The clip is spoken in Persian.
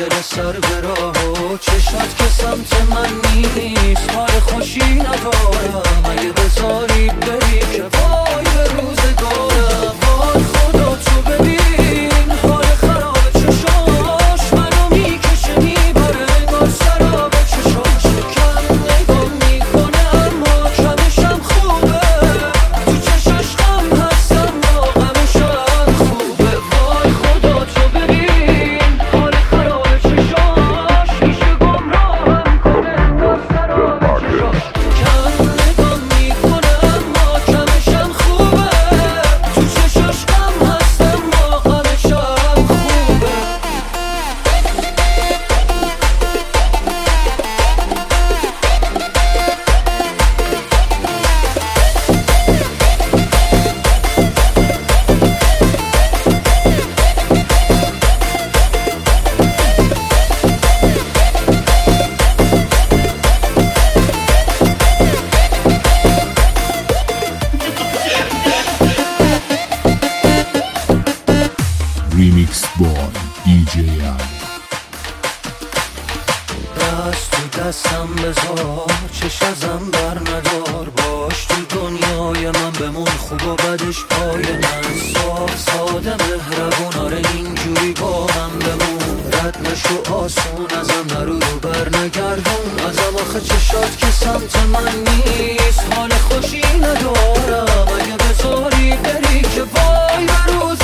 دل سر به راه و چشات که سمت من نیست، حال خوشی ندارم اگه بذاری بری که وای به روزگارم. وای خدا تو ببین حال خراب چشاش منو میکشه میبره انگار سراب چشاش. کم نگاه میکنه اما کمشم خوبه، تو چشاش غم هست اما غمشم خوبه. وای خدا تو ببین حال خراب چشاش میشه گمراهم کنه انگار سراب چشاش. کم نگاه میکنه اما کمشم خوبه، تو چشاش غم هست اما غمشم خوبه. Remix boy DJ Ali. دست تو دستم بذار چش ازم بر ندار، باش تو دنیای من بمون خوب و بدش پای من. صاف ساده مهربون آره اینجوری با من بمون، رد نشو آسون ازم نرو رو بر نگردون ازم. آخه چشات که سمت من نیست، حال خوشی ندارم اگه بذاری بری که وای به روز